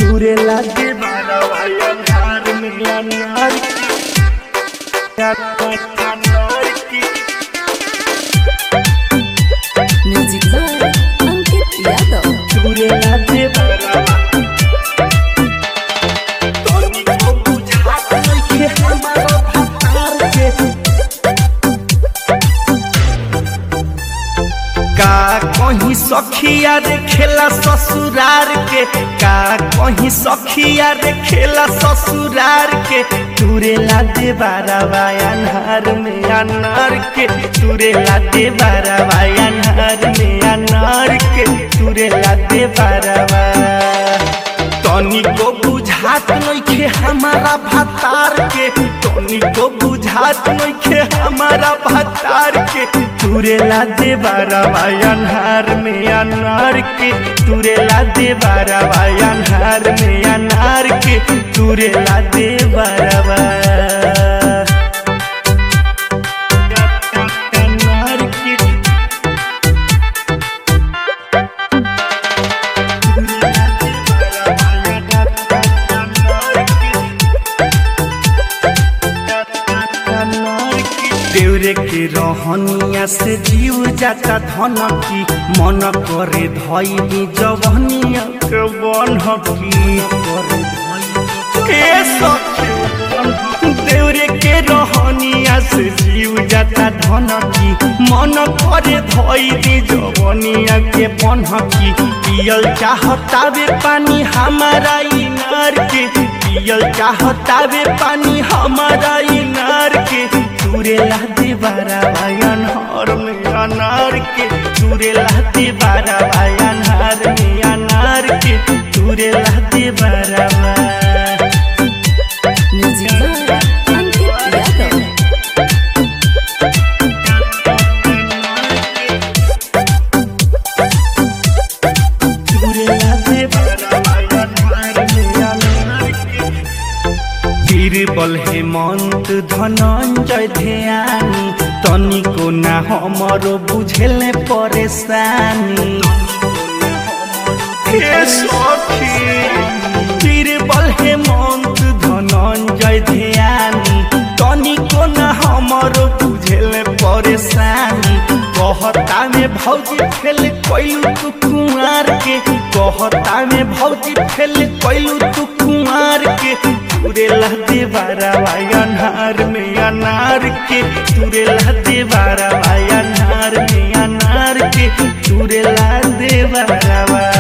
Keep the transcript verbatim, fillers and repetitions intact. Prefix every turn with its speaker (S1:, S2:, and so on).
S1: तुरे लागे बारवा अंधार में अनार की
S2: म्यूजिक बाय अंकित यादव।
S1: तुरे लागे बारवा तोनी को बुझात नइखे हमारा भतार के का कहीं सखिया रे खेला ससुरार के का कहीं सखिया रे खेला ससुरार के तुरे लादे बारवा अनार में अनार के तुरे लादे बारवा अनार में अनार के तुरे लादे बारवा तोनी को बुझात नइखे हमारा भतार के तोनी को बुझात नइखे हमारा भतार के तुरे लादे बारवा अनार में अनार के तुरे लादे बारवा अनार में अनार के तुरे लादे बारवा अनार के देवरे के रहनिया से जीव जाता धन की मन करे धैली जवनिया के बनकी देवरे के रहनिया से जीव जाता धन की मन करे धैली जवनिया के बनकी पियल चाहतावे पानी हमारा इनार के पियल चाहतावे पानी हमारा इनार के तुरे लादे बारवा अनार में अनार के तुरे लादे बारवा अनार में अनार के तुरे लादे बारवा
S2: म्यूजिक बाय अंकित यादव।
S1: तुरे लादे बारवा अनार में अनार के बीरबल हेमंत धनंजय ध्यानी तनिको ना हमरो बुझेले परेशानी बीरबल हेमंत धनंजय ध्यानी तनिको ना हमरो बुझेले परेशानी कहता में भौजी फेल कैलू तू कुमार के कहता में भौजी फेल कैलू तू कुमार के तुरे लादे बारवा अनार में अनार के तुरे लादे बारवा अनार में अनार के तुरे लादे बारवा।